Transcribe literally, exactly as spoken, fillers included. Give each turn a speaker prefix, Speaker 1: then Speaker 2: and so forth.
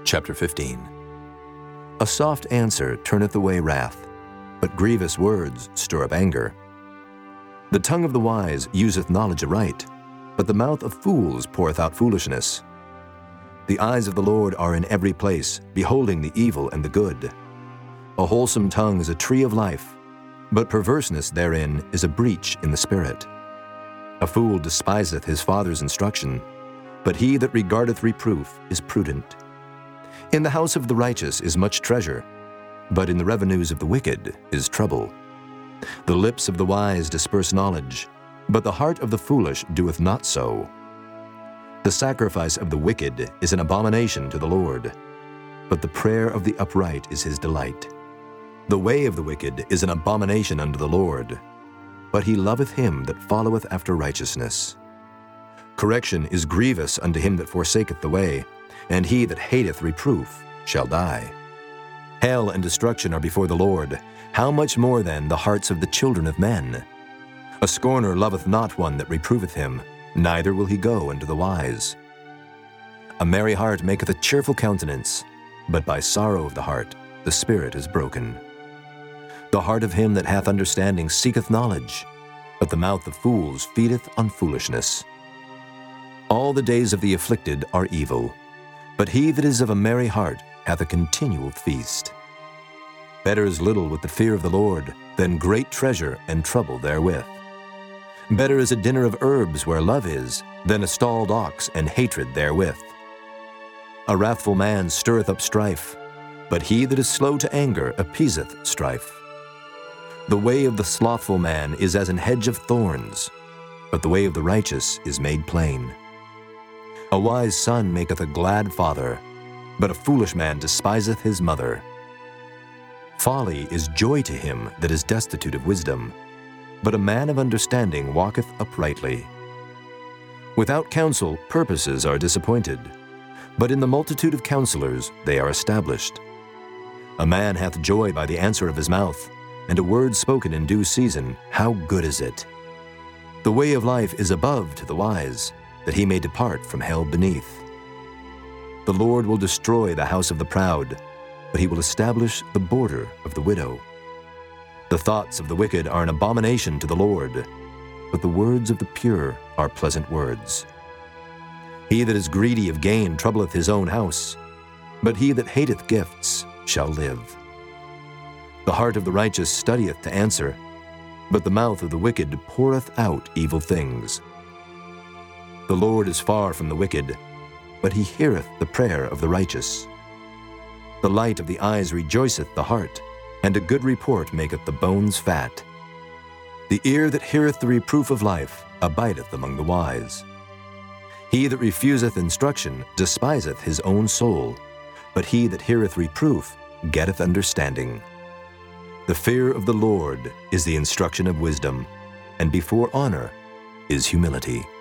Speaker 1: Chapter fifteen. A soft answer turneth away wrath, but grievous words stir up anger. The tongue of the wise useth knowledge aright, but the mouth of fools poureth out foolishness. The eyes of the Lord are in every place, beholding the evil and the good. A wholesome tongue is a tree of life, but perverseness therein is a breach in the spirit. A fool despiseth his father's instruction, but he that regardeth reproof is prudent. In the house of the righteous is much treasure, but in the revenues of the wicked is trouble. The lips of the wise disperse knowledge, but the heart of the foolish doeth not so. The sacrifice of the wicked is an abomination to the Lord, but the prayer of the upright is his delight. The way of the wicked is an abomination unto the Lord, but he loveth him that followeth after righteousness. Correction is grievous unto him that forsaketh the way, and he that hateth reproof shall die. Hell and destruction are before the Lord. How much more then the hearts of the children of men? A scorner loveth not one that reproveth him, neither will he go unto the wise. A merry heart maketh a cheerful countenance, but by sorrow of the heart the spirit is broken. The heart of him that hath understanding seeketh knowledge, but the mouth of fools feedeth on foolishness. All the days of the afflicted are evil, but he that is of a merry heart hath a continual feast. Better is little with the fear of the Lord than great treasure and trouble therewith. Better is a dinner of herbs where love is than a stalled ox and hatred therewith. A wrathful man stirreth up strife, but he that is slow to anger appeaseth strife. The way of the slothful man is as an hedge of thorns, but the way of the righteous is made plain. A wise son maketh a glad father, but a foolish man despiseth his mother. Folly is joy to him that is destitute of wisdom, but a man of understanding walketh uprightly. Without counsel purposes are disappointed, but in the multitude of counselors they are established. A man hath joy by the answer of his mouth, and a word spoken in due season, how good is it! The way of life is above to the wise, that he may depart from hell beneath. The Lord will destroy the house of the proud, but he will establish the border of the widow. The thoughts of the wicked are an abomination to the Lord, but the words of the pure are pleasant words. He that is greedy of gain troubleth his own house, but he that hateth gifts shall live. The heart of the righteous studieth to answer, but the mouth of the wicked poureth out evil things. The Lord is far from the wicked, but he heareth the prayer of the righteous. The light of the eyes rejoiceth the heart, and a good report maketh the bones fat. The ear that heareth the reproof of life abideth among the wise. He that refuseth instruction despiseth his own soul, but he that heareth reproof getteth understanding. The fear of the Lord is the instruction of wisdom, and before honor is humility.